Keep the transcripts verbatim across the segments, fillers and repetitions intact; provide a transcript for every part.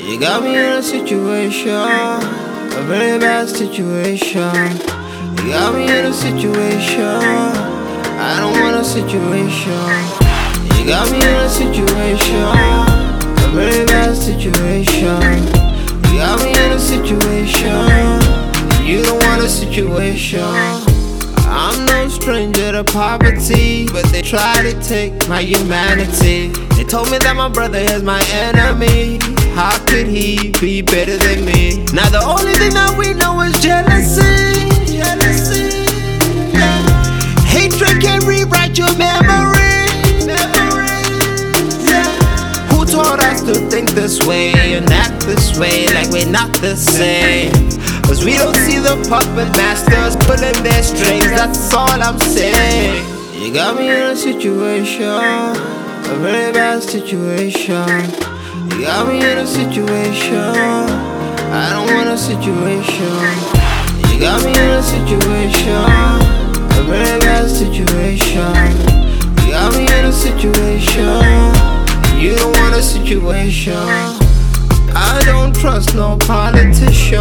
You got me in a situation, a very bad situation. You got me in a situation, I don't want a situation. You got me in a situation, a very bad situation. You got me in a situation, you don't want a situation. I'm no stranger to poverty, but they try to take my humanity. They told me that my brother is my enemy. How could he be better than me? Now the only thing that we know is jealousy. Jealousy. Yeah. Hatred can rewrite your memory. Memory. Yeah. Who taught us to think this way and act this way like we're not the same? Cause we don't see the puppet masters pulling their strings, that's all I'm saying. You got me in a situation, a very bad situation. You got me in a situation, I don't want a situation. You got me in a situation, a very bad situation. You got me in a situation, you don't want a situation. I don't trust no politician,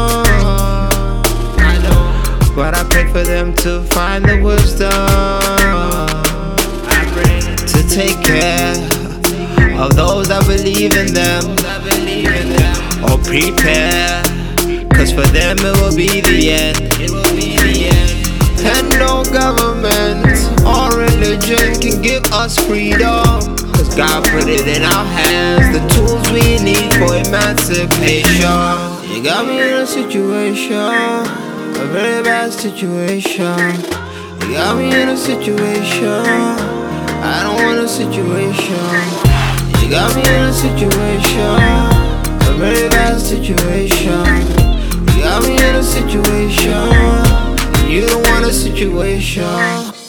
I know, but I pray for them to find the wisdom to take care of those that believe in them, or prepare, cause for them it will be the end. And no government or religion can give us freedom, cause God put it in our hands, the tools we need for emancipation. You got me in a situation, a very bad situation. You got me in a situation, I don't want a situation. You got me in a situation, a very bad situation. You got me in a situation, you don't want a situation.